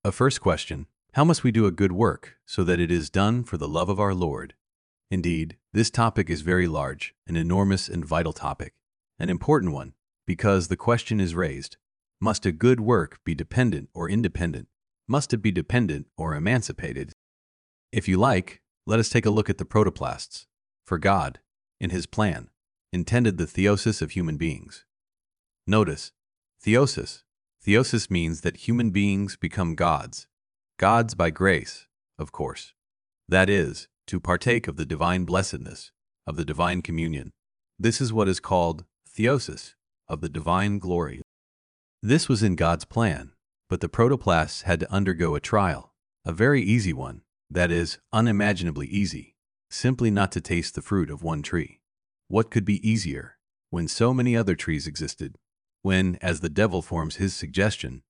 A first question: how must we do a good work so that it is done for the love of our Lord? Indeed, this topic is very large, an enormous and vital topic, an important one, because the question is raised: must a good work be dependent or independent? Must it be dependent or emancipated? If you like, let us take a look at the protoplasts. For God, in His plan, intended the theosis of human beings. Notice, theosis. Theosis means that human beings become gods. Gods by grace, of course. That is, to partake of the divine blessedness, of the divine communion. This is what is called theosis, of the divine glory. This was in God's plan, but the protoplasts had to undergo a trial, a very easy one, that is, unimaginably easy, simply not to taste the fruit of one tree. What could be easier, when so many other trees existed? When, as the devil forms his suggestion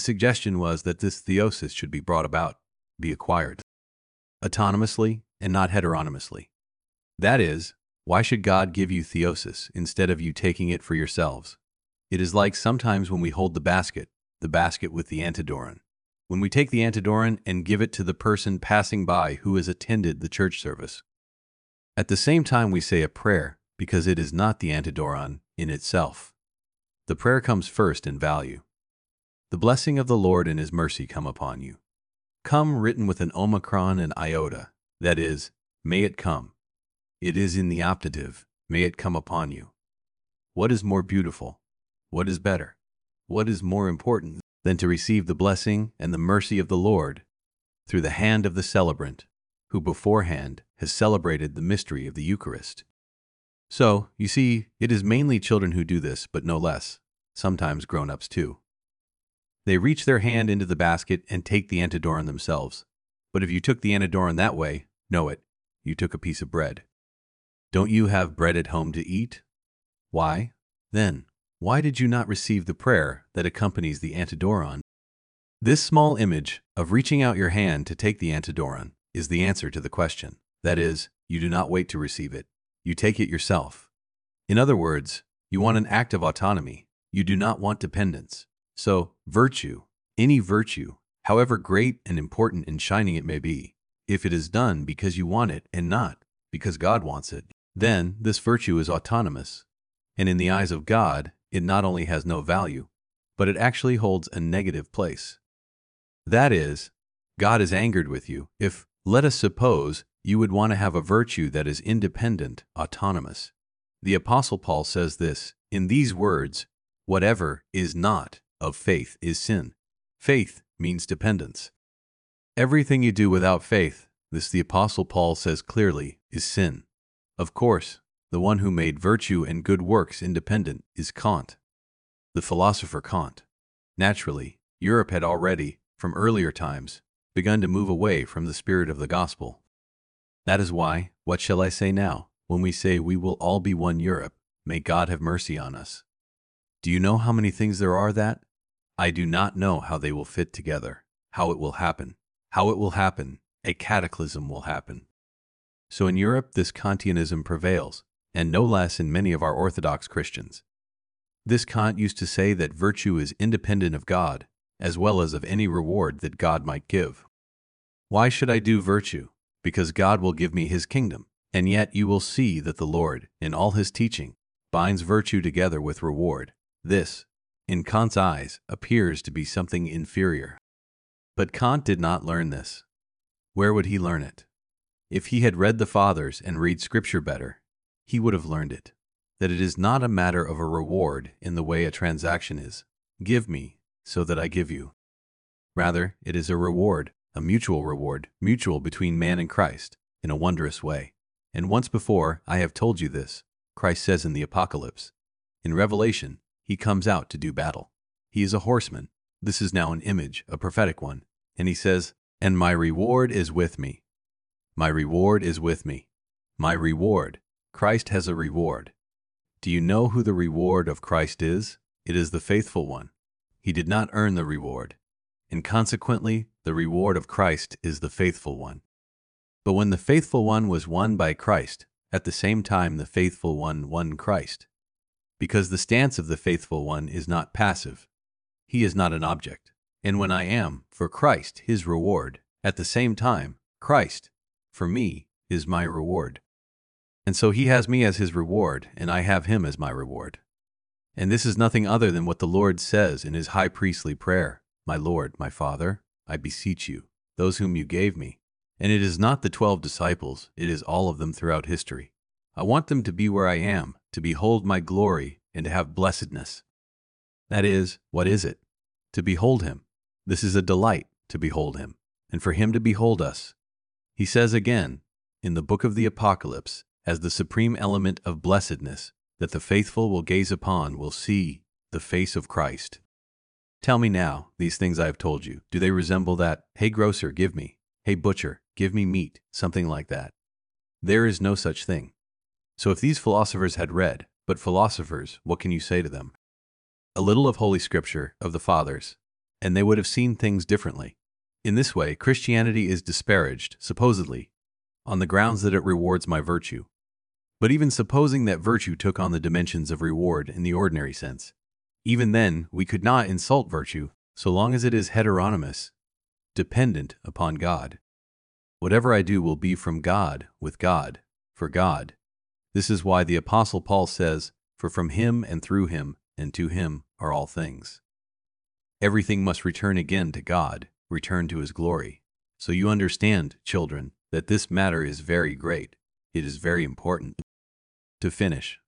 was that this theosis should be brought about, be acquired, autonomously and not heteronomously. That is, why should God give you theosis instead of you taking it for yourselves? It is like sometimes when we hold the basket with the antidoron. When we take the antidoron and give it to the person passing by who has attended the church service. At the same time we say a prayer because it is not the antidoron in itself. The prayer comes first in value. The blessing of the Lord and His mercy come upon you. Come written with an omicron and iota, that is, may it come. It is in the optative, may it come upon you. What is more beautiful? What is better? What is more important than to receive the blessing and the mercy of the Lord through the hand of the celebrant, who beforehand has celebrated the mystery of the Eucharist? So, you see, it is mainly children who do this, but no less, sometimes grown-ups too. They reach their hand into the basket and take the antidoron themselves. But if you took the antidoron that way, know it, you took a piece of bread. Don't you have bread at home to eat? Why, then, why did you not receive the prayer that accompanies the antidoron? This small image of reaching out your hand to take the antidoron is the answer to the question. That is, you do not wait to receive it. You take it yourself. In other words, you want an act of autonomy. You do not want dependence. So, virtue, any virtue, however great and important and shining it may be, if it is done because you want it and not because God wants it, then this virtue is autonomous. And in the eyes of God, it not only has no value, but it actually holds a negative place. That is, God is angered with you if, let us suppose, you would want to have a virtue that is independent, autonomous. The Apostle Paul says this in these words: whatever is not of faith is sin. Faith means dependence. Everything you do without faith, this the Apostle Paul says clearly, is sin. Of course, the one who made virtue and good works independent is Kant, the philosopher Kant. Naturally, Europe had already, from earlier times, begun to move away from the spirit of the gospel. That is why, what shall I say now, when we say we will all be one Europe, may God have mercy on us? Do you know how many things there are that? I do not know how they will fit together, how it will happen. How it will happen, a cataclysm will happen. So in Europe this Kantianism prevails, and no less in many of our Orthodox Christians. This Kant used to say that virtue is independent of God, as well as of any reward that God might give. Why should I do virtue? Because God will give me His kingdom, and yet you will see that the Lord, in all His teaching, binds virtue together with reward. This, in Kant's eyes, appears to be something inferior. But Kant did not learn this. Where would he learn it? If he had read the Fathers and read Scripture better, he would have learned it, that it is not a matter of a reward in the way a transaction is. Give me, so that I give you. Rather, it is a reward, a mutual reward, mutual between man and Christ, in a wondrous way. And once before, I have told you this, Christ says in the Apocalypse. In Revelation, He comes out to do battle. He is a horseman. This is now an image, a prophetic one. And He says, and my reward is with me. My reward is with me. My reward. Christ has a reward. Do you know who the reward of Christ is? It is the faithful one. He did not earn the reward. And consequently, the reward of Christ is the faithful one. But when the faithful one was won by Christ, at the same time the faithful one won Christ. Because the stance of the faithful one is not passive. He is not an object, And when I am, for Christ, his reward, at the same time, Christ, for me, is my reward. And so he has me as his reward, and I have him as my reward. And this is nothing other than what the Lord says in his high priestly prayer. My Lord, my Father, I beseech you, those whom you gave me. And it is not the 12 disciples, it is all of them throughout history. I want them to be where I am, to behold my glory, and to have blessedness. That is, what is it? To behold him. This is a delight, to behold him, and for him to behold us. He says again, in the book of the Apocalypse, as the supreme element of blessedness, that the faithful will gaze upon, will see the face of Christ. Tell me now, these things I have told you, do they resemble that, hey grocer, give me, hey butcher, give me meat, something like that? There is no such thing. So if these philosophers had read, but philosophers, what can you say to them? A little of Holy Scripture, of the Fathers, and they would have seen things differently. In this way, Christianity is disparaged, supposedly, on the grounds that it rewards my virtue. But even supposing that virtue took on the dimensions of reward in the ordinary sense, even then we could not insult virtue so long as it is heteronymous, dependent upon God. Whatever I do will be from God, with God, for God. This is why the Apostle Paul says, for from him and through him and to him are all things. Everything must return again to God, return to his glory. So you understand, children, that this matter is very great. It is very important. To finish,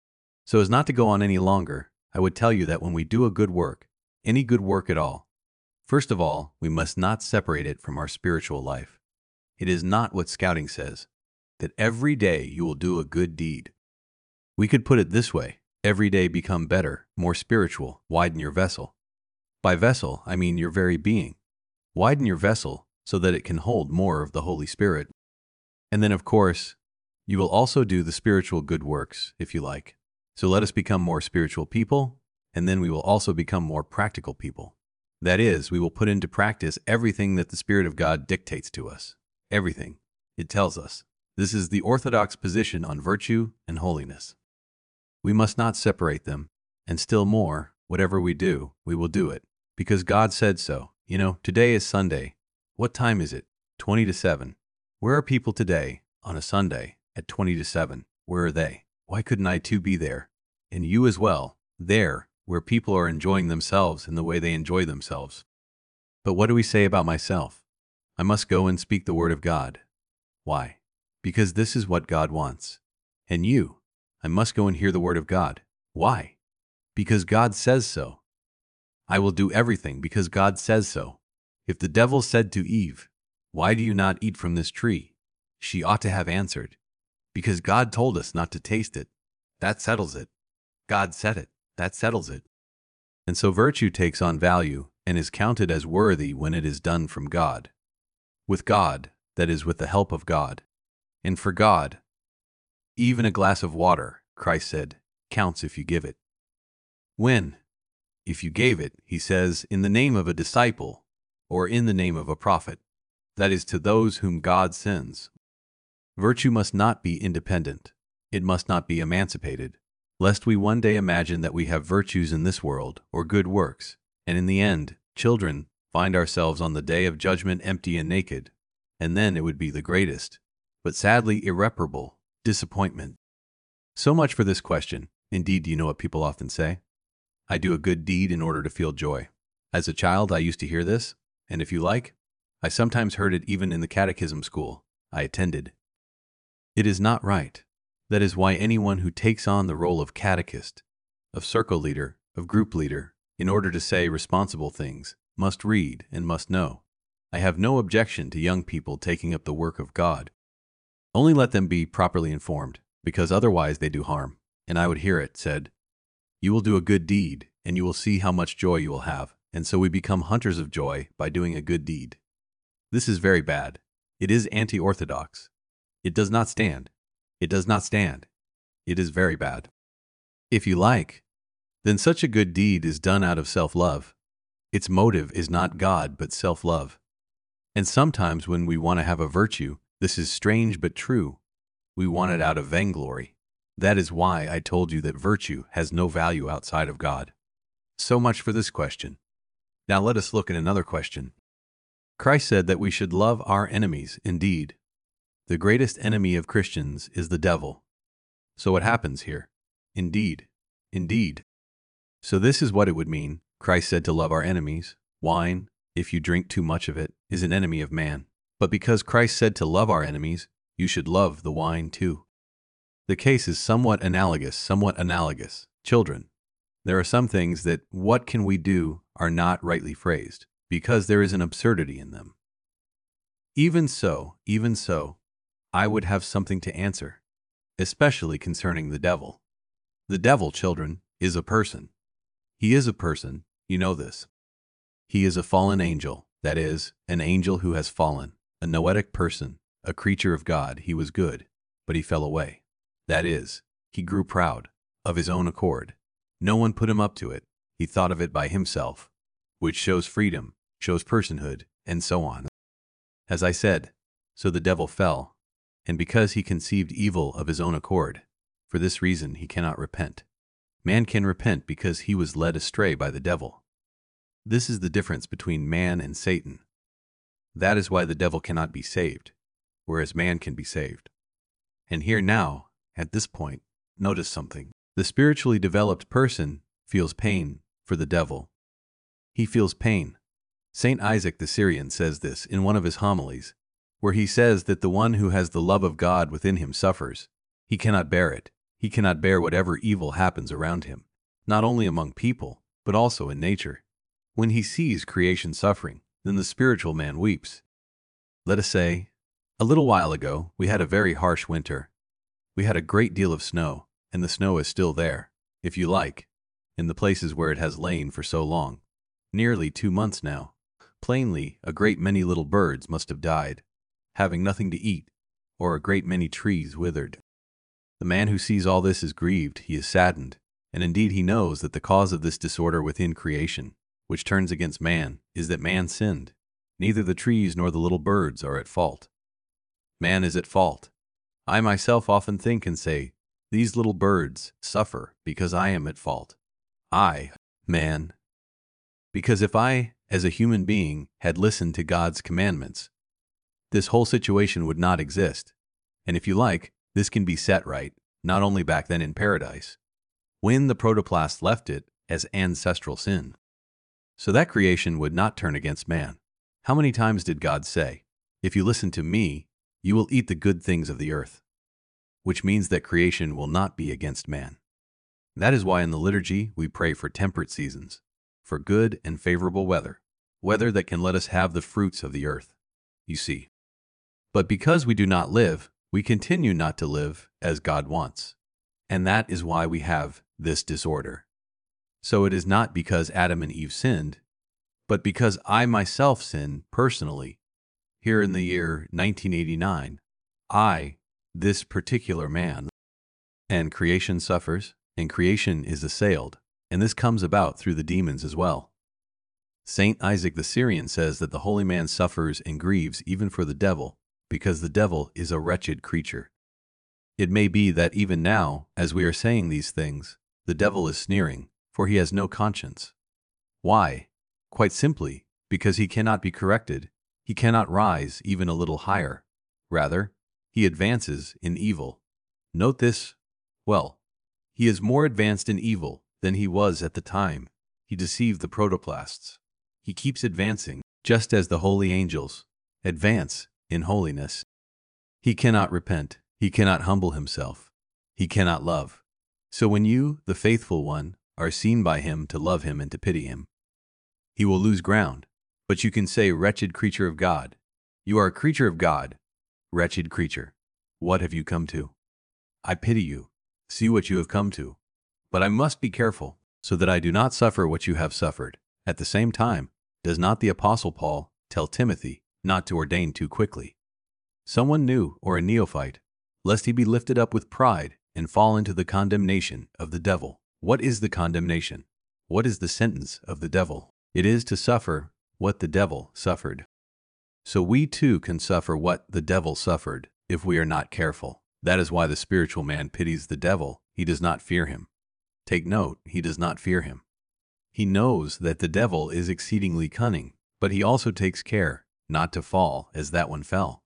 so as not to go on any longer, I would tell you that when we do a good work, any good work at all, first of all, we must not separate it from our spiritual life. It is not what Scouting says, that every day you will do a good deed. We could put it this way, every day become better, more spiritual, widen your vessel. By vessel, I mean your very being. Widen your vessel so that it can hold more of the Holy Spirit. And then, of course, you will also do the spiritual good works, if you like. So let us become more spiritual people, and then we will also become more practical people. That is, we will put into practice everything that the Spirit of God dictates to us. Everything. It tells us. This is the orthodox position on virtue and holiness. We must not separate them, and still more, whatever we do, we will do it, because God said so. You know, today is Sunday. What time is it? 20 to 7. Where are people today, on a Sunday, at 20 to 7? Where are they? Why couldn't I too be there? And you as well, there, where people are enjoying themselves in the way they enjoy themselves. But what do we say about myself? I must go and speak the word of God. Why? Because this is what God wants. And you, I must go and hear the word of God. Why? Because God says so. I will do everything because God says so. If the devil said to Eve, "Why do you not eat from this tree?" she ought to have answered, "Because God told us not to taste it." That settles it. God said it. That settles it. And so virtue takes on value and is counted as worthy when it is done from God. With God, that is, with the help of God. And for God, even a glass of water, Christ said, counts if you give it. When? If you gave it, he says, in the name of a disciple, or in the name of a prophet, that is, to those whom God sends. Virtue must not be independent. It must not be emancipated, lest we one day imagine that we have virtues in this world, or good works, and in the end, children, find ourselves on the day of judgment empty and naked, and then it would be the greatest, but sadly irreparable, disappointment. So much for this question. Indeed, do you know what people often say? I do a good deed in order to feel joy. As a child, I used to hear this, and if you like, I sometimes heard it even in the catechism school I attended. It is not right. That is why anyone who takes on the role of catechist, of circle leader, of group leader, in order to say responsible things, must read and must know. I have no objection to young people taking up the work of God. Only let them be properly informed, because otherwise they do harm. And I would hear it said, "You will do a good deed, and you will see how much joy you will have." And so we become hunters of joy by doing a good deed. This is very bad. It is anti-orthodox. It does not stand. It does not stand. It is very bad. If you like, then such a good deed is done out of self-love. Its motive is not God but self-love. And sometimes when we want to have a virtue, this is strange but true, we want it out of vainglory. That is why I told you that virtue has no value outside of God. So much for this question. Now let us look at another question. Christ said that we should love our enemies. Indeed, the greatest enemy of Christians is the devil. So what happens here? Indeed, indeed. So this is what it would mean. Christ said to love our enemies. Wine, if you drink too much of it, is an enemy of man. But because Christ said to love our enemies, you should love the wine too. The case is somewhat analogous. Children, there are some things that "what can we do" are not rightly phrased, because there is an absurdity in them. Even so, I would have something to answer, especially concerning the devil. The devil, children, is a person. He is a person, you know this. He is a fallen angel, that is, an angel who has fallen, a noetic person, a creature of God. He was good, but he fell away. That is, he grew proud, of his own accord. No one put him up to it. He thought of it by himself, which shows freedom, shows personhood, and so on. As I said, so the devil fell, and because he conceived evil of his own accord, for this reason he cannot repent. Man can repent because he was led astray by the devil. This is the difference between man and Satan. That is why the devil cannot be saved, whereas man can be saved. And here now, at this point, notice something. The spiritually developed person feels pain for the devil. He feels pain. Saint Isaac the Syrian says this in one of his homilies, where he says that the one who has the love of God within him suffers. He cannot bear it. He cannot bear whatever evil happens around him, not only among people, but also in nature. When he sees creation suffering, then the spiritual man weeps. Let us say, a little while ago, we had a very harsh winter. We had a great deal of snow, and the snow is still there, if you like, in the places where it has lain for so long. Nearly 2 months now. Plainly, a great many little birds must have died, having nothing to eat, or a great many trees withered. The man who sees all this is grieved, he is saddened, and indeed he knows that the cause of this disorder within creation, which turns against man, is that man sinned. Neither the trees nor the little birds are at fault. Man is at fault. I myself often think and say, these little birds suffer because I am at fault. I, man. Because if I, as a human being, had listened to God's commandments, this whole situation would not exist. And if you like, this can be set right, not only back then in paradise, when the protoplast left it as ancestral sin. So that creation would not turn against man. How many times did God say, "If you listen to me, you will eat the good things of the earth," which means that creation will not be against man. That is why in the liturgy we pray for temperate seasons, for good and favorable weather, weather that can let us have the fruits of the earth, you see. But because we do not live, we continue not to live as God wants. And that is why we have this disorder. So it is not because Adam and Eve sinned, but because I myself sinned personally. Here in the year 1989, I, this particular man, and creation suffers, and creation is assailed, and this comes about through the demons as well. Saint Isaac the Syrian says that the holy man suffers and grieves even for the devil, because the devil is a wretched creature. It may be that even now, as we are saying these things, the devil is sneering, for he has no conscience. Why? Quite simply, because he cannot be corrected. He cannot rise even a little higher. Rather, he advances in evil. Note this. Well, he is more advanced in evil than he was at the time he deceived the protoplasts. He keeps advancing, just as the holy angels advance in holiness. He cannot repent. He cannot humble himself. He cannot love. So when you, the faithful one, are seen by him to love him and to pity him, he will lose ground. But you can say, "Wretched creature of God." You are a creature of God. Wretched creature. What have you come to? I pity you. See what you have come to. But I must be careful, so that I do not suffer what you have suffered. At the same time, does not the Apostle Paul tell Timothy not to ordain too quickly someone new or a neophyte, lest he be lifted up with pride and fall into the condemnation of the devil? What is the condemnation? What is the sentence of the devil? It is to suffer what the devil suffered. So we too can suffer what the devil suffered if we are not careful. That is why the spiritual man pities the devil. He does not fear him. Take note, he does not fear him. He knows that the devil is exceedingly cunning, but he also takes care not to fall as that one fell.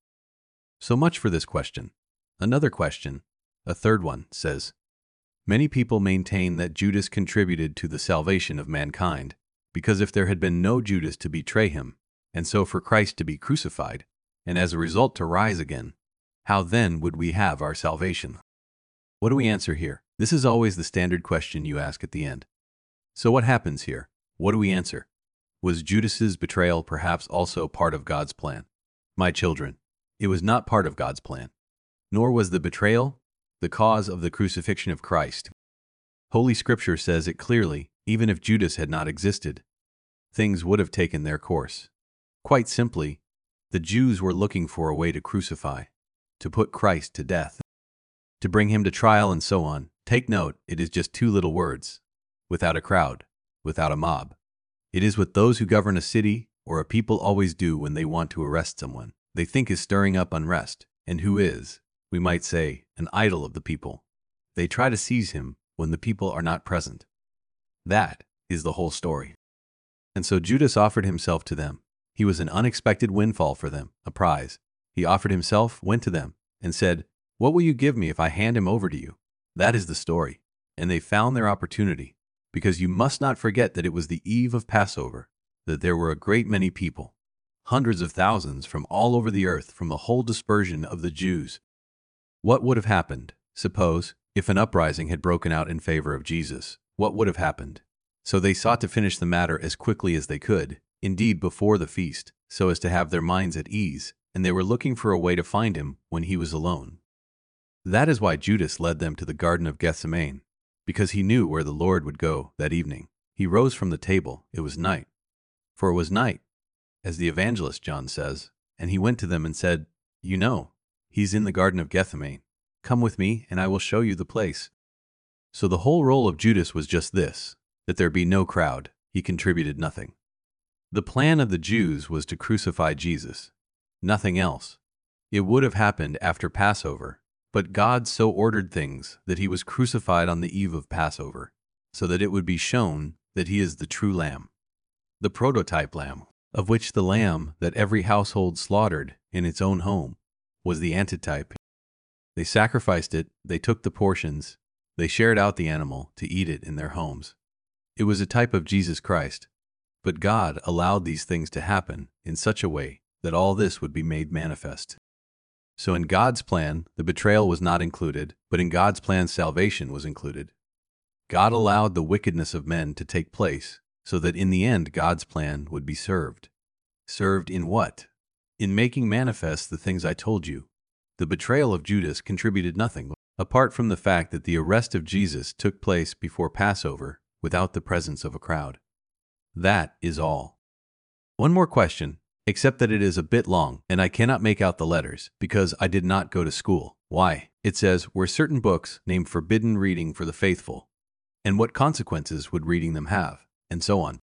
So much for this question. Another question, a third one, says, many people maintain that Judas contributed to the salvation of mankind, because if there had been no Judas to betray him, and so for Christ to be crucified, and as a result to rise again, how then would we have our salvation? What do we answer here? This is always the standard question you ask at the end. So what happens here? What do we answer? Was Judas's betrayal perhaps also part of God's plan? My children, it was not part of God's plan, nor was the betrayal the cause of the crucifixion of Christ. Holy Scripture says it clearly, even if Judas had not existed, things would have taken their course. Quite simply, the Jews were looking for a way to crucify, to put Christ to death, to bring him to trial and so on. Take note, it is just two little words. Without a crowd, without a mob. It is what those who govern a city or a people always do when they want to arrest someone they think is stirring up unrest, and who is, we might say, an idol of the people. They try to seize him when the people are not present. That is the whole story. And so Judas offered himself to them. He was an unexpected windfall for them, a prize. He offered himself, went to them, and said, "What will you give me if I hand him over to you?" That is the story. And they found their opportunity, because you must not forget that it was the eve of Passover, that there were a great many people, hundreds of thousands from all over the earth, from the whole dispersion of the Jews. What would have happened, suppose, if an uprising had broken out in favor of Jesus? What would have happened? So they sought to finish the matter as quickly as they could, indeed before the feast, so as to have their minds at ease, and they were looking for a way to find him when he was alone. That is why Judas led them to the Garden of Gethsemane, because he knew where the Lord would go that evening. He rose from the table. It was night. For it was night, as the evangelist John says, and he went to them and said, "You know, he's in the Garden of Gethsemane. Come with me, and I will show you the place." So the whole role of Judas was just this, that there be no crowd. He contributed nothing. The plan of the Jews was to crucify Jesus. Nothing else. It would have happened after Passover, but God so ordered things that he was crucified on the eve of Passover, so that it would be shown that he is the true lamb, the prototype lamb, of which the lamb that every household slaughtered in its own home was the antitype. They sacrificed it, they took the portions, they shared out the animal to eat it in their homes. It was a type of Jesus Christ, but God allowed these things to happen in such a way that all this would be made manifest. So in God's plan, the betrayal was not included, but in God's plan, salvation was included. God allowed the wickedness of men to take place, so that in the end God's plan would be served. Served in what? In making manifest the things I told you. The betrayal of Judas contributed nothing, apart from the fact that the arrest of Jesus took place before Passover without the presence of a crowd. That is all. One more question, except that it is a bit long, and I cannot make out the letters, because I did not go to school. Why? It says, were certain books named forbidden reading for the faithful, and what consequences would reading them have, and so on.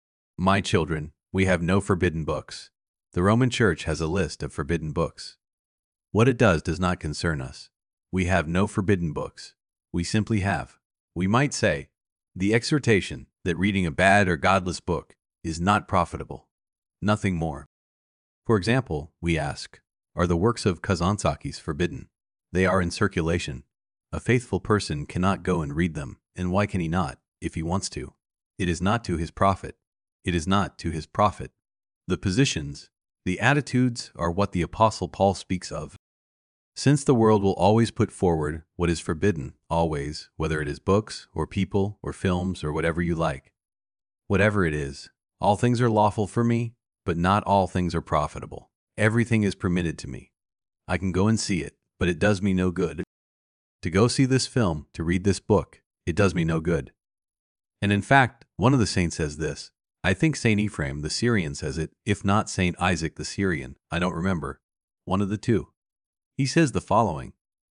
My children, we have no forbidden books. The Roman Church has a list of forbidden books. What it does not concern us. We have no forbidden books. We simply have, we might say, the exhortation that reading a bad or godless book is not profitable. Nothing more. For example, we ask, are the works of Kazantzakis forbidden? They are in circulation. A faithful person cannot go and read them, and why can he not, if he wants to? It is not to his profit. It is not to his profit. The positions, the attitudes are what the Apostle Paul speaks of. Since the world will always put forward what is forbidden, always, whether it is books or people or films or whatever you like. Whatever it is, all things are lawful for me, but not all things are profitable. Everything is permitted to me. I can go and see it, but it does me no good. To go see this film, to read this book, it does me no good. And in fact, one of the saints says this. I think Saint Ephraim the Syrian says it, if not Saint Isaac the Syrian, I don't remember. One of the two. He says the following.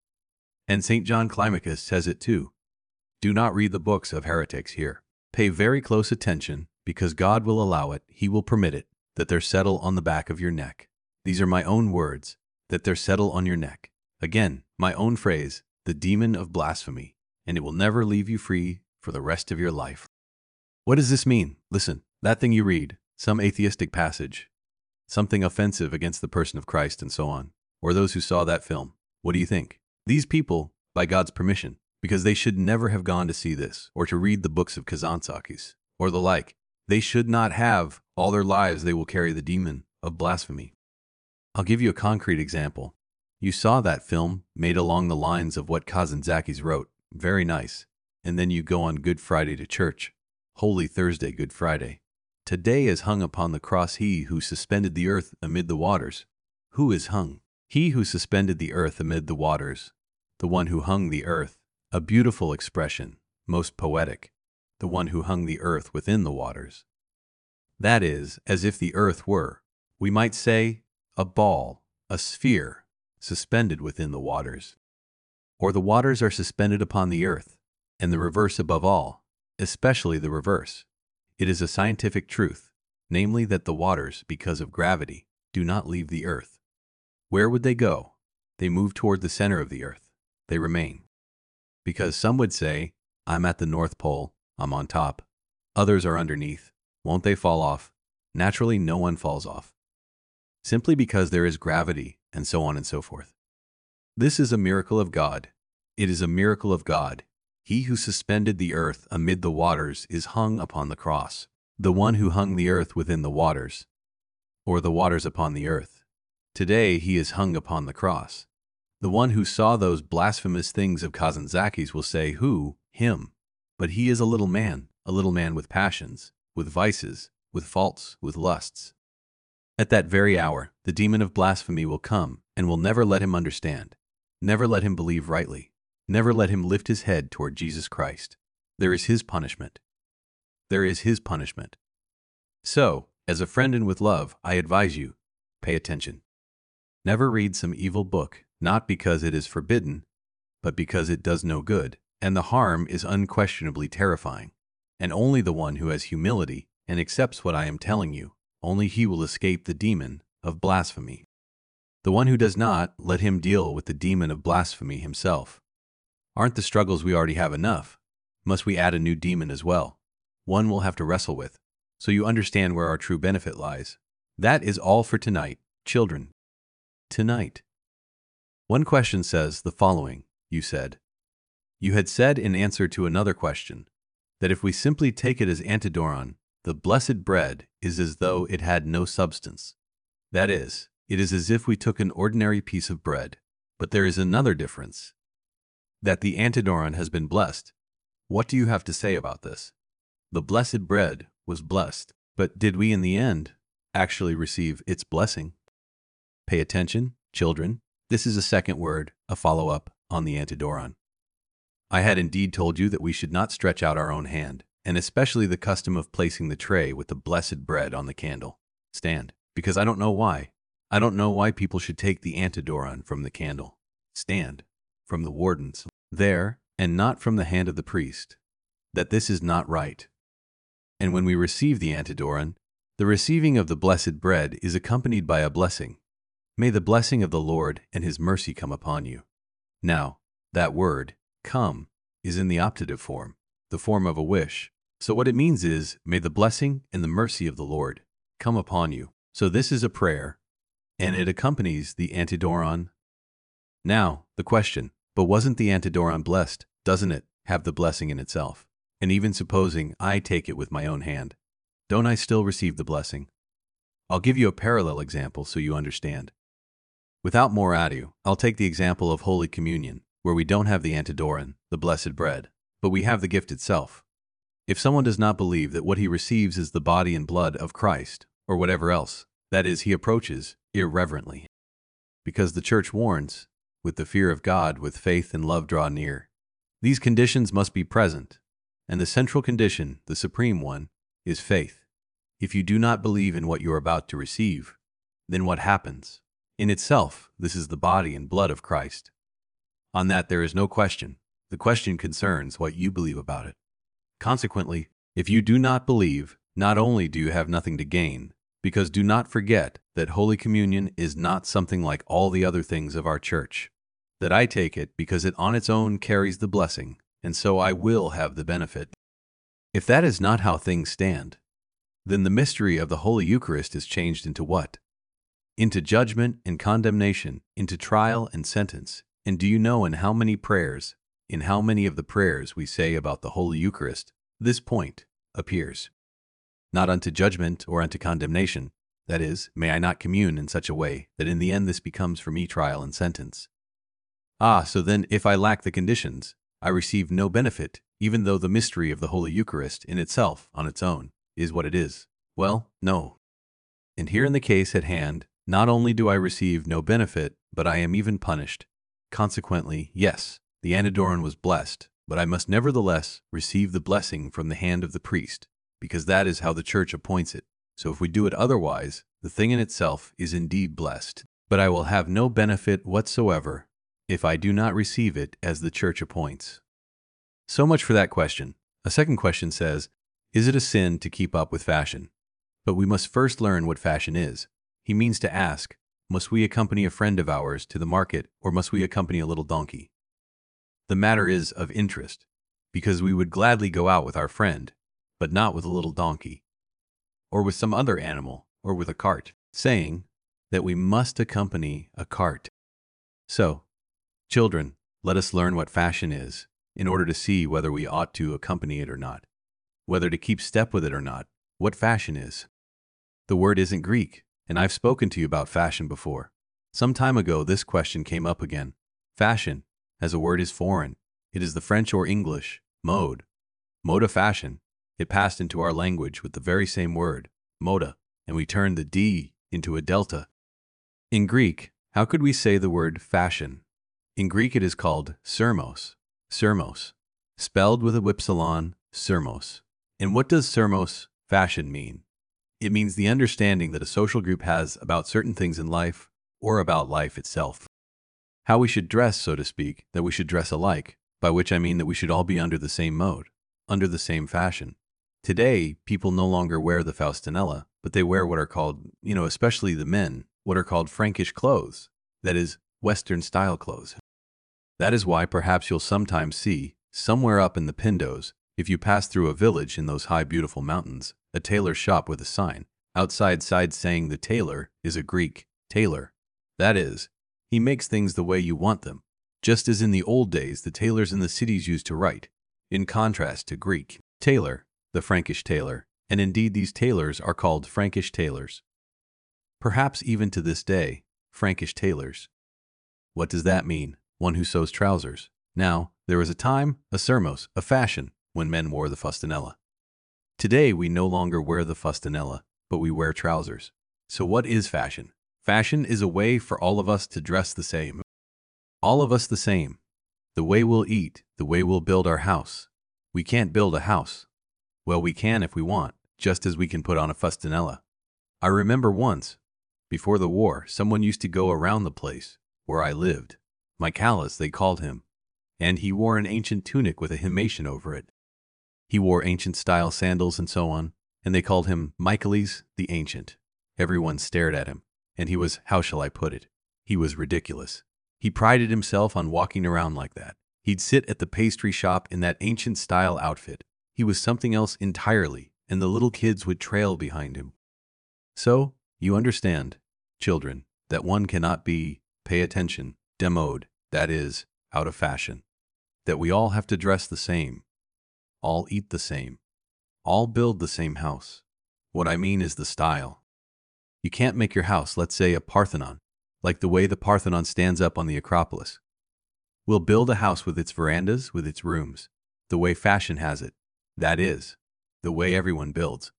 And Saint John Climacus says it too. Do not read the books of heretics here. Pay very close attention, because God will allow it, He will permit it, that there settle on the back of your neck. These are my own words, that there settle on your neck. Again, my own phrase, the demon of blasphemy, and it will never leave you free for the rest of your life. What does this mean? Listen, that thing you read, some atheistic passage, something offensive against the person of Christ and so on, or those who saw that film. What do you think? These people, by God's permission, because they should never have gone to see this or to read the books of Kazantzakis or the like, they should not have, all their lives they will carry the demon of blasphemy. I'll give you a concrete example. You saw that film made along the lines of what Kazantzakis wrote. Very nice. And then you go on Good Friday to church. Holy Thursday, Good Friday. Today is hung upon the cross he who suspended the earth amid the waters. Who is hung? He who suspended the earth amid the waters. The one who hung the earth. A beautiful expression, most poetic. The one who hung the earth within the waters. That is, as if the earth were, we might say, a ball, a sphere, suspended within the waters. Or the waters are suspended upon the earth, and the reverse above all, especially the reverse. It is a scientific truth, namely that the waters, because of gravity, do not leave the earth. Where would they go? They move toward the center of the earth. They remain. Because some would say, I'm at the North Pole, I'm on top. Others are underneath. Won't they fall off? Naturally, no one falls off. Simply because there is gravity, and so on and so forth. This is a miracle of God. It is a miracle of God. He who suspended the earth amid the waters is hung upon the cross. The one who hung the earth within the waters, or the waters upon the earth. Today he is hung upon the cross. The one who saw those blasphemous things of Kazantzakis will say, who? Him. But he is a little man with passions, with vices, with faults, with lusts. At that very hour, the demon of blasphemy will come and will never let him understand, never let him believe rightly, never let him lift his head toward Jesus Christ. There is his punishment. There is his punishment. So, as a friend and with love, I advise you, pay attention. Never read some evil book, not because it is forbidden, but because it does no good, and the harm is unquestionably terrifying. And only the one who has humility and accepts what I am telling you, only he will escape the demon of blasphemy. The one who does not, let him deal with the demon of blasphemy himself. Aren't the struggles we already have enough? Must we add a new demon as well? One we'll have to wrestle with, so you understand where our true benefit lies. That is all for tonight, children. Tonight. One question says the following, you said. You had said in answer to another question, that if we simply take it as antidoron, the blessed bread is as though it had no substance. That is, it is as if we took an ordinary piece of bread. But there is another difference. That the antidoron has been blessed. What do you have to say about this? The blessed bread was blessed, but did we in the end actually receive its blessing? Pay attention, children. This is a second word, a follow-up on the antidoron. I had indeed told you that we should not stretch out our own hand, and especially the custom of placing the tray with the blessed bread on the candle stand, because I don't know why. I don't know why people should take the antidoron from the candle stand, from the wardens there, and not from the hand of the priest. That this is not right. And when we receive the antidoron, the receiving of the blessed bread is accompanied by a blessing. May the blessing of the Lord and his mercy come upon you. Now, that word, come, is in the optative form, the form of a wish. So what it means is, may the blessing and the mercy of the Lord come upon you. So this is a prayer, and it accompanies the antidoron. Now, the question, but wasn't the antidoron blessed? Doesn't it have the blessing in itself? And even supposing I take it with my own hand, don't I still receive the blessing? I'll give you a parallel example so you understand. Without more ado, I'll take the example of Holy Communion, where we don't have the antidoron, the blessed bread, but we have the gift itself. If someone does not believe that what he receives is the body and blood of Christ, or whatever else, that is, he approaches irreverently. Because the Church warns, with the fear of God, with faith and love draw near. These conditions must be present, and the central condition, the supreme one, is faith. If you do not believe in what you are about to receive, then what happens? In itself, this is the body and blood of Christ. On that there is no question. The question concerns what you believe about it. Consequently, if you do not believe, not only do you have nothing to gain, because do not forget that Holy Communion is not something like all the other things of our church. That I take it because it on its own carries the blessing, and so I will have the benefit. If that is not how things stand, then the mystery of the Holy Eucharist is changed into what? Into judgment and condemnation, into trial and sentence. And do you know in how many of the prayers we say about the Holy Eucharist, this point appears? Not unto judgment or unto condemnation, that is, may I not commune in such a way that in the end this becomes for me trial and sentence. So then if I lack the conditions, I receive no benefit, even though the mystery of the Holy Eucharist in itself, on its own, is what it is. Well, no. And here in the case at hand, not only do I receive no benefit, but I am even punished. Consequently, yes, the Anadoron was blessed, but I must nevertheless receive the blessing from the hand of the priest, because that is how the Church appoints it. So if we do it otherwise, the thing in itself is indeed blessed, but I will have no benefit whatsoever if I do not receive it as the Church appoints. So much for that question. A second question says, is it a sin to keep up with fashion? But we must first learn what fashion is. He means to ask, must we accompany a friend of ours to the market, or must we accompany a little donkey? The matter is of interest, because we would gladly go out with our friend, but not with a little donkey, or with some other animal, or with a cart, saying that we must accompany a cart. So, children, let us learn what fashion is, in order to see whether we ought to accompany it or not, whether to keep step with it or not, what fashion is. The word isn't Greek, and I've spoken to you about fashion before. Some time ago this question came up again. Fashion, as a word, is foreign. It is the French or English, mode. Mode of fashion. It passed into our language with the very same word, moda, and we turned the D into a delta. In Greek, how could we say the word fashion? In Greek it is called sermos, spelled with a ypsilon, sermos. And what does sermos, fashion, mean? It means the understanding that a social group has about certain things in life, or about life itself. How we should dress, so to speak, that we should dress alike, by which I mean that we should all be under the same mode, under the same fashion. Today, people no longer wear the Faustinella, but they wear what are called, especially the men, what are called Frankish clothes, that is, Western style clothes. That is why perhaps you'll sometimes see, somewhere up in the Pindos, if you pass through a village in those high beautiful mountains, a tailor shop with a sign, outside saying the tailor is a Greek tailor. That is, he makes things the way you want them, just as in the old days the tailors in the cities used to write, in contrast to Greek tailor, the Frankish tailor, and indeed these tailors are called Frankish tailors. Perhaps even to this day, Frankish tailors. What does that mean? One who sews trousers. Now, there was a time, a sermos, a fashion, when men wore the Faustinella. Today we no longer wear the Faustinella, but we wear trousers. So what is fashion? Fashion is a way for all of us to dress the same. All of us the same. The way we'll eat, the way we'll build our house. We can't build a house. Well, we can if we want, just as we can put on a Faustinella. I remember once, before the war, someone used to go around the place where I lived. Michaelis, they called him, and he wore an ancient tunic with a himation over it. He wore ancient-style sandals and so on, and they called him Michaelis the Ancient. Everyone stared at him, and he was, how shall I put it? He was ridiculous. He prided himself on walking around like that. He'd sit at the pastry shop in that ancient-style outfit. He was something else entirely, and the little kids would trail behind him. So, you understand, children, that one cannot be, pay attention, demode, that is, out of fashion. That we all have to dress the same. All eat the same. All build the same house. What I mean is the style. You can't make your house, let's say, a Parthenon, like the way the Parthenon stands up on the Acropolis. We'll build a house with its verandas, with its rooms, the way fashion has it. That is, the way everyone builds.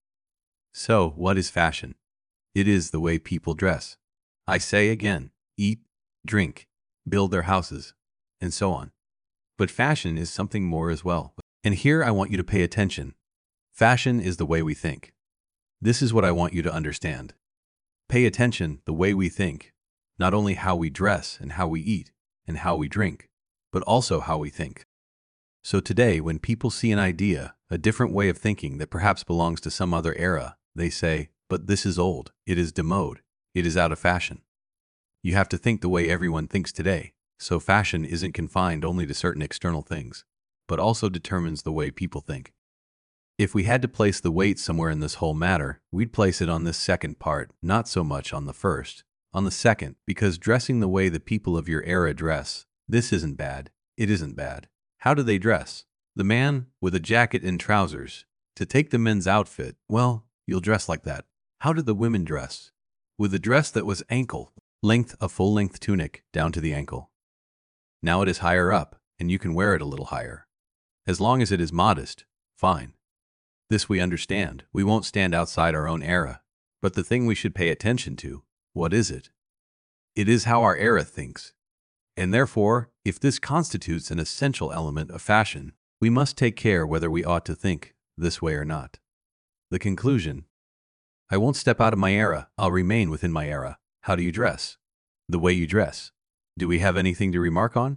So, what is fashion? It is the way people dress. I say again, eat, drink, build their houses, and so on. But fashion is something more as well. And here I want you to pay attention. Fashion is the way we think. This is what I want you to understand. Pay attention the way we think, not only how we dress and how we eat and how we drink, but also how we think. So today, when people see an idea, a different way of thinking that perhaps belongs to some other era, they say, but this is old, it is demode, it is out of fashion. You have to think the way everyone thinks today, so fashion isn't confined only to certain external things, but also determines the way people think. If we had to place the weight somewhere in this whole matter, we'd place it on this second part, not so much on the first. On the second, because dressing the way the people of your era dress, this isn't bad. It isn't bad. How do they dress? The man with a jacket and trousers. To take the men's outfit, well, you'll dress like that. How did the women dress? With a dress that was ankle length, a full-length tunic down to the ankle. Now it is higher up, and you can wear it a little higher. As long as it is modest, fine. This we understand. We won't stand outside our own era. But the thing we should pay attention to, what is it? It is how our era thinks. And therefore, if this constitutes an essential element of fashion, we must take care whether we ought to think this way or not. The conclusion: I won't step out of my era. I'll remain within my era. How do you dress? The way you dress. Do we have anything to remark on?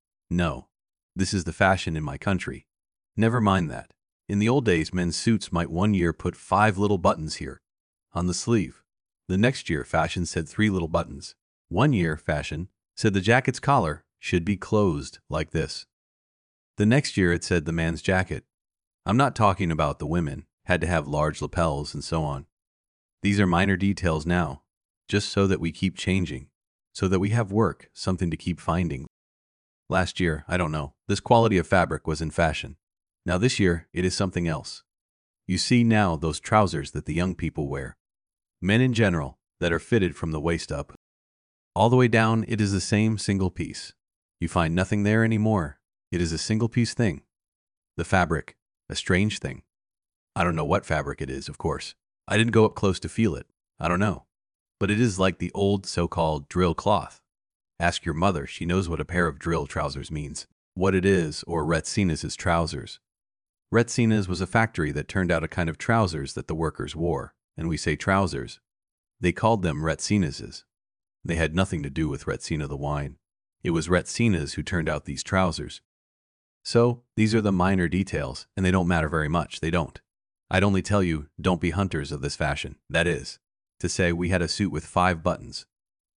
No. This is the fashion in my country. Never mind that. In the old days, men's suits might one year put 5 little buttons here on the sleeve. The next year, fashion said 3 little buttons. One year, fashion said the jacket's collar should be closed like this. The next year, it said the man's jacket. I'm not talking about the women, had to have large lapels and so on. These are minor details now, just so that we keep changing, so that we have work, something to keep finding. Last year, I don't know, this quality of fabric was in fashion. Now this year, it is something else. You see now those trousers that the young people wear. Men in general, that are fitted from the waist up. All the way down, it is the same single piece. You find nothing there anymore. It is a single piece thing. The fabric, a strange thing. I don't know what fabric it is, of course. I didn't go up close to feel it. I don't know. But it is like the old so-called drill cloth. Ask your mother, she knows what a pair of drill trousers means. What it is, or Retsina's trousers. Retsina's was a factory that turned out a kind of trousers that the workers wore, and we say trousers. They called them Retsina's. They had nothing to do with Retsina the wine. It was Retsina's who turned out these trousers. So, these are the minor details, and they don't matter very much, they don't. I'd only tell you, don't be hunters of this fashion, that is, to say we had a suit with 5 buttons.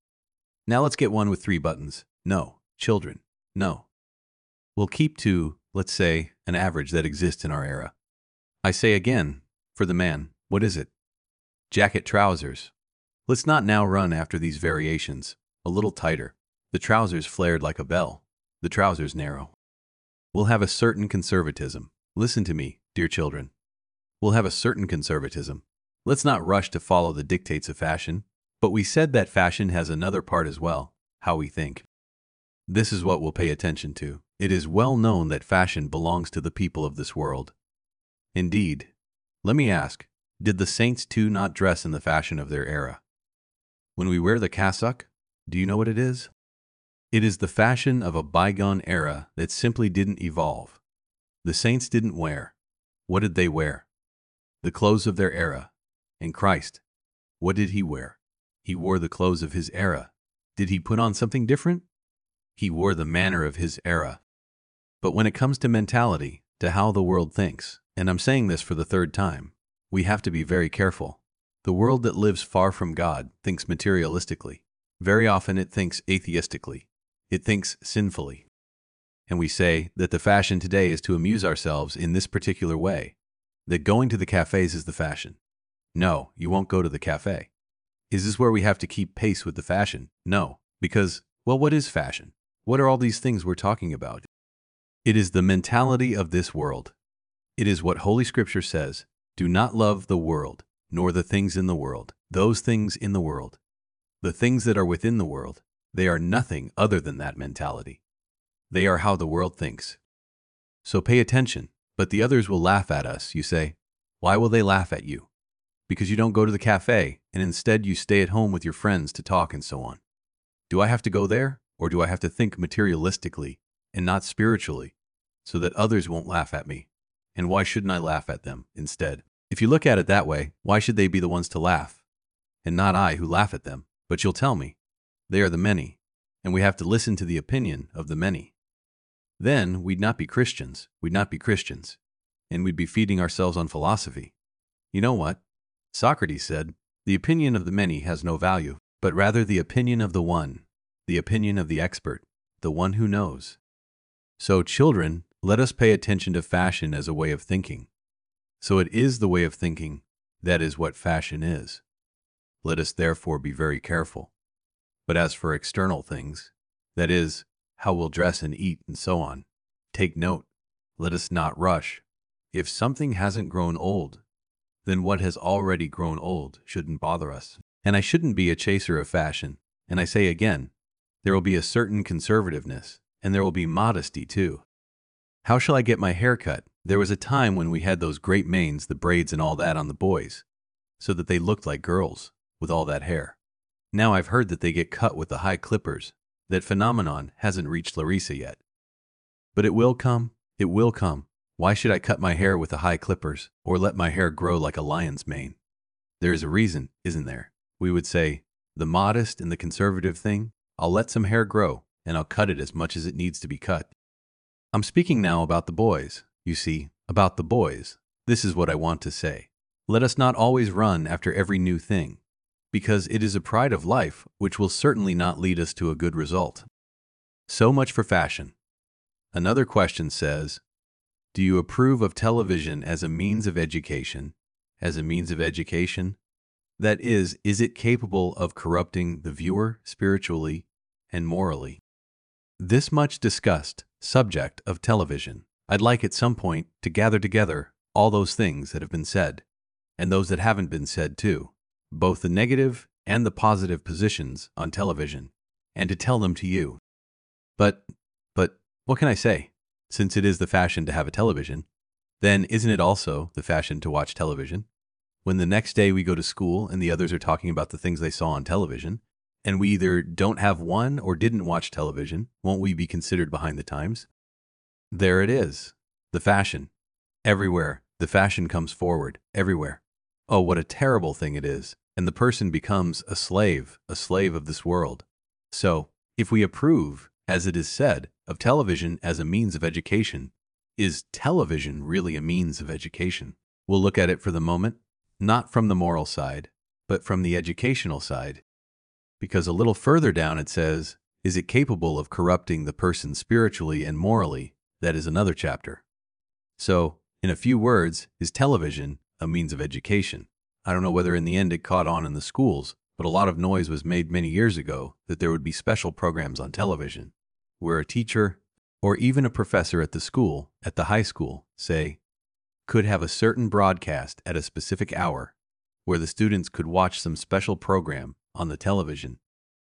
Now let's get one with 3 buttons. No, children, no. We'll keep to, let's say, an average that exists in our era. I say again, for the man, what is it? Jacket trousers. Let's not now run after these variations. A little tighter. The trousers flared like a bell. The trousers narrow. We'll have a certain conservatism. Listen to me, dear children. We'll have a certain conservatism. Let's not rush to follow the dictates of fashion. But we said that fashion has another part as well, how we think. This is what we'll pay attention to. It is well known that fashion belongs to the people of this world. Indeed. Let me ask, did the saints too not dress in the fashion of their era? When we wear the cassock, do you know what it is? It is the fashion of a bygone era that simply didn't evolve. The saints didn't wear. What did they wear? The clothes of their era. And Christ, what did he wear? He wore the clothes of his era. Did he put on something different? He wore the manner of his era. But when it comes to mentality, to how the world thinks, and I'm saying this for the 3rd time, we have to be very careful. The world that lives far from God thinks materialistically. Very often it thinks atheistically. It thinks sinfully. And we say that the fashion today is to amuse ourselves in this particular way, that going to the cafes is the fashion. No, you won't go to the cafe. Is this where we have to keep pace with the fashion? No, because, well, what is fashion? What are all these things we're talking about? It is the mentality of this world. It is what Holy Scripture says, do not love the world, nor the things in the world, those things in the world. The things that are within the world, they are nothing other than that mentality. They are how the world thinks. So pay attention, but the others will laugh at us, you say. Why will they laugh at you? Because you don't go to the cafe, and instead you stay at home with your friends to talk and so on. Do I have to go there, or do I have to think materialistically and not spiritually, so that others won't laugh at me? And why shouldn't I laugh at them instead? If you look at it that way, why should they be the ones to laugh? And not I who laugh at them, but you'll tell me. They are the many, and we have to listen to the opinion of the many. Then we'd not be Christians, and we'd be feeding ourselves on philosophy. You know what? Socrates said, the opinion of the many has no value, but rather the opinion of the one, the opinion of the expert, the one who knows. So, children, let us pay attention to fashion as a way of thinking. So it is the way of thinking. That is what fashion is. Let us therefore be very careful. But as for external things, that is, how we'll dress and eat and so on, take note. Let us not rush. If something hasn't grown old, then what has already grown old shouldn't bother us. And I shouldn't be a chaser of fashion. And I say again, there will be a certain conservativeness, and there will be modesty too. How shall I get my hair cut? There was a time when we had those great manes, the braids and all that on the boys, so that they looked like girls with all that hair. Now I've heard that they get cut with the high clippers. That phenomenon hasn't reached Larissa yet. But it will come. It will come. Why should I cut my hair with the high clippers, or let my hair grow like a lion's mane? There is a reason, isn't there? We would say, the modest and the conservative thing, I'll let some hair grow, and I'll cut it as much as it needs to be cut. I'm speaking now about the boys. You see, about the boys. This is what I want to say. Let us not always run after every new thing, because it is a pride of life which will certainly not lead us to a good result. So much for fashion. Another question says, do you approve of television as a means of education? As a means of education? That is it capable of corrupting the viewer spiritually and morally? This much discussed subject of television, I'd like at some point to gather together all those things that have been said, and those that haven't been said too, both the negative and the positive positions on television, and to tell them to you. But what can I say? Since it is the fashion to have a television, then isn't it also the fashion to watch television? When the next day we go to school and the others are talking about the things they saw on television, and we either don't have one or didn't watch television, won't we be considered behind the times? There it is. The fashion. Everywhere. The fashion comes forward. Everywhere. Oh, what a terrible thing it is. And the person becomes a slave of this world. So, if we approve, as it is said, of television as a means of education, is television really a means of education? We'll look at it for the moment, not from the moral side, but from the educational side. Because a little further down it says, is it capable of corrupting the person spiritually and morally? That is another chapter. So, in a few words, is television a means of education? I don't know whether in the end it caught on in the schools, but a lot of noise was made many years ago that there would be special programs on television, where a teacher, or even a professor at the school, at the high school, say, could have a certain broadcast at a specific hour, where the students could watch some special program on the television.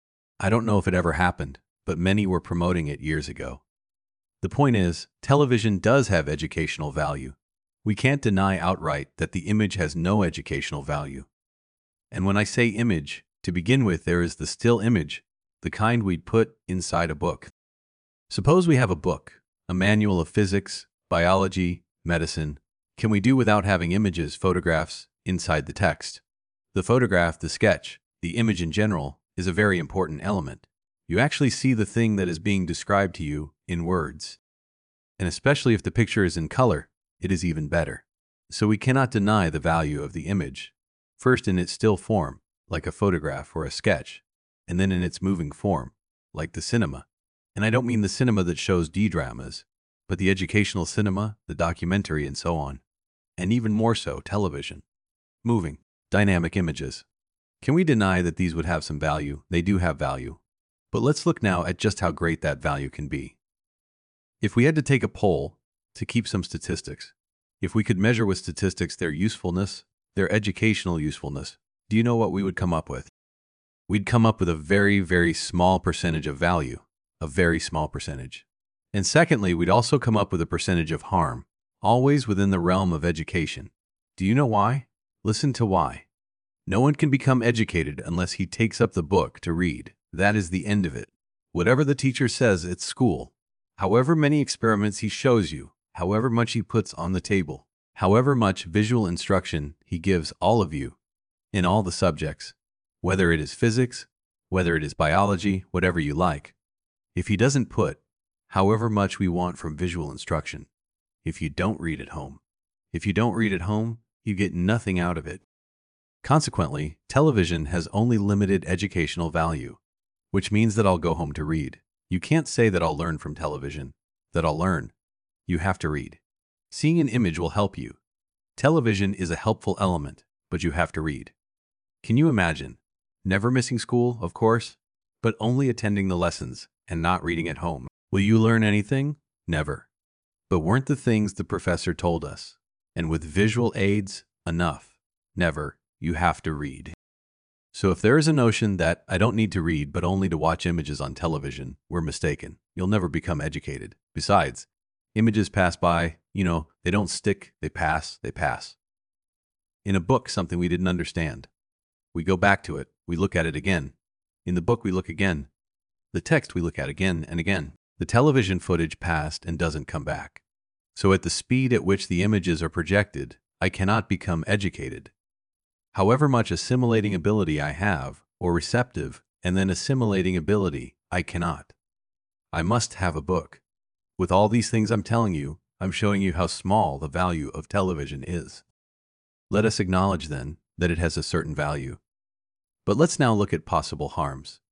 I don't know if it ever happened, but many were promoting it years ago. The point is, television does have educational value. We can't deny outright that the image has no educational value. And when I say image, to begin with, there is the still image, the kind we'd put inside a book. Suppose we have a book, a manual of physics, biology, medicine. Can we do without having images, photographs, inside the text? The photograph, the sketch, the image in general, is a very important element. You actually see the thing that is being described to you in words. And especially if the picture is in color, it is even better. So we cannot deny the value of the image, first in its still form, like a photograph or a sketch, and then in its moving form, like the cinema. And I don't mean the cinema that shows D-dramas, but the educational cinema, the documentary, and so on. And even more so, television. Moving, dynamic images. Can we deny that these would have some value? They do have value. But let's look now at just how great that value can be. If we had to take a poll to keep some statistics, if we could measure with statistics their usefulness, their educational usefulness, do you know what we would come up with? We'd come up with a very, very small percentage of value, a very small percentage. And secondly, we'd also come up with a percentage of harm, always within the realm of education. Do you know why? Listen to why. No one can become educated unless he takes up the book to read. That is the end of it. Whatever the teacher says at school, however many experiments he shows you, however much he puts on the table, however much visual instruction he gives all of you in all the subjects, whether it is physics, whether it is biology, whatever you like, if he doesn't put however much we want from visual instruction, if you don't read at home, you get nothing out of it. Consequently, television has only limited educational value, which means that I'll go home to read. You can't say that I'll learn from television, that I'll learn. You have to read. Seeing an image will help you. Television is a helpful element, but you have to read. Can you imagine? Never missing school, of course, but only attending the lessons and not reading at home. Will you learn anything? Never. But weren't the things the professor told us? And with visual aids, enough. Never. You have to read. So if there is a notion that I don't need to read but only to watch images on television, we're mistaken. You'll never become educated. Besides, images pass by, they don't stick, they pass. In a book, something we didn't understand. We go back to it, we look at it again. In the book, we look again. The text we look at again and again. The television footage passed and doesn't come back. So at the speed at which the images are projected, I cannot become educated. However much assimilating ability I have, or receptive, and then assimilating ability, I cannot. I must have a book. With all these things I'm telling you, I'm showing you how small the value of television is. Let us acknowledge then that it has a certain value. But let's now look at possible harms.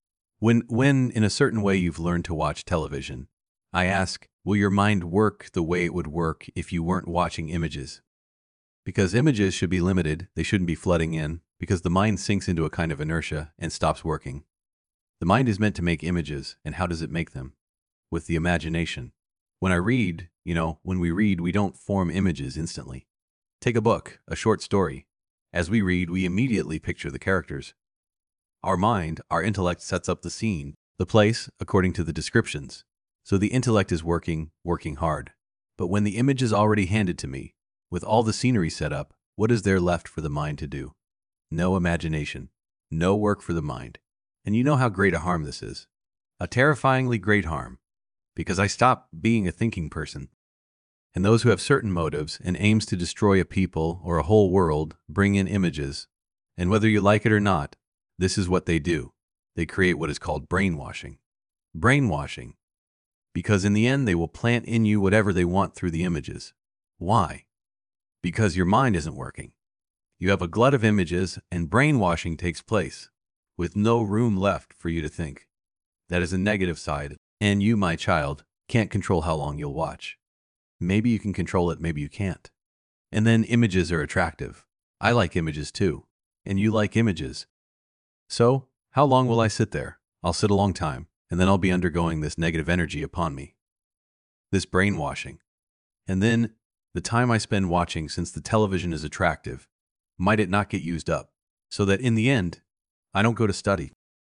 When in a certain way you've learned to watch television, I ask, will your mind work the way it would work if you weren't watching images? Because images should be limited, they shouldn't be flooding in, because the mind sinks into a kind of inertia and stops working. The mind is meant to make images, and how does it make them? With the imagination. When I read, when we read, we don't form images instantly. Take a book, a short story. As we read, we immediately picture the characters. Our mind, our intellect sets up the scene, the place, according to the descriptions. So the intellect is working hard. But when the image is already handed to me, with all the scenery set up, what is there left for the mind to do? No imagination, no work for the mind. And you know how great a harm this is. A terrifyingly great harm. Because I stop being a thinking person. And those who have certain motives and aims to destroy a people or a whole world bring in images. And whether you like it or not, this is what they do. They create what is called brainwashing. Brainwashing. Because in the end, they will plant in you whatever they want through the images. Why? Because your mind isn't working. You have a glut of images and brainwashing takes place, with no room left for you to think. That is a negative side, and you, my child, can't control how long you'll watch. Maybe you can control it, maybe you can't. And then images are attractive. I like images too, and you like images. So, how long will I sit there? I'll sit a long time, and then I'll be undergoing this negative energy upon me. This brainwashing. And then, the time I spend watching, since the television is attractive, might it not get used up, so that in the end, I don't go to study.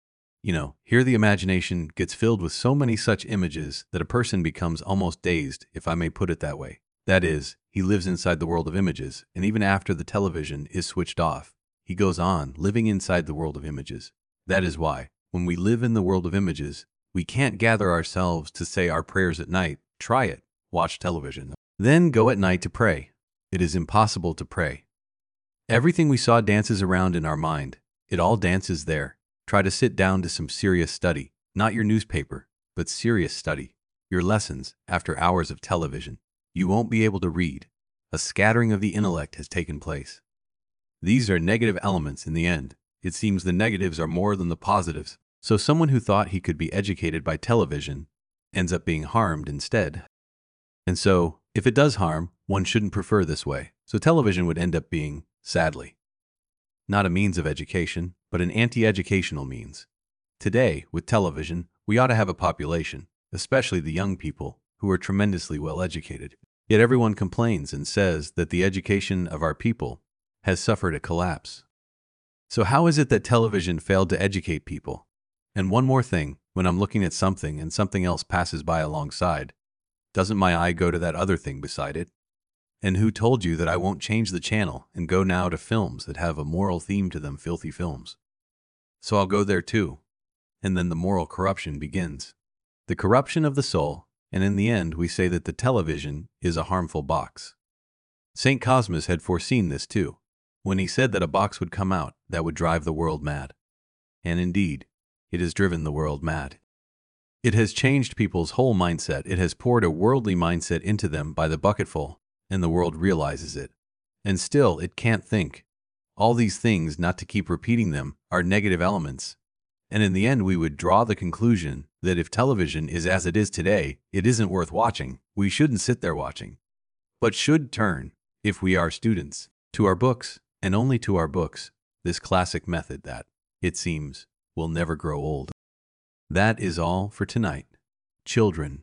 Here the imagination gets filled with so many such images that a person becomes almost dazed, if I may put it that way. That is, he lives inside the world of images, and even after the television is switched off, he goes on living inside the world of images. That is why, when we live in the world of images, we can't gather ourselves to say our prayers at night. Try it. Watch television. Then go at night to pray. It is impossible to pray. Everything we saw dances around in our mind. It all dances there. Try to sit down to some serious study, not your newspaper, but serious study, your lessons after hours of television. You won't be able to read. A scattering of the intellect has taken place. These are negative elements in the end. It seems the negatives are more than the positives. So someone who thought he could be educated by television ends up being harmed instead. And so, if it does harm, one shouldn't prefer this way. So television would end up being, sadly, not a means of education, but an anti-educational means. Today, with television, we ought to have a population, especially the young people, who are tremendously well educated. Yet everyone complains and says that the education of our people has suffered a collapse. So how is it that television failed to educate people? And one more thing, when I'm looking at something and something else passes by alongside, doesn't my eye go to that other thing beside it? And who told you that I won't change the channel and go now to films that have a moral theme to them, filthy films? So I'll go there too. And then the moral corruption begins. The corruption of the soul, and in the end we say that the television is a harmful box. St. Cosmas had foreseen this too, when he said that a box would come out that would drive the world mad. And indeed, it has driven the world mad. It has changed people's whole mindset. It has poured a worldly mindset into them by the bucketful, and the world realizes it. And still, it can't think. All these things, not to keep repeating them, are negative elements. And in the end, we would draw the conclusion that if television is as it is today, it isn't worth watching. We shouldn't sit there watching, but should turn if we are students, to our books, and only to our books, this classic method that, it seems, will never grow old. That is all for tonight. Children,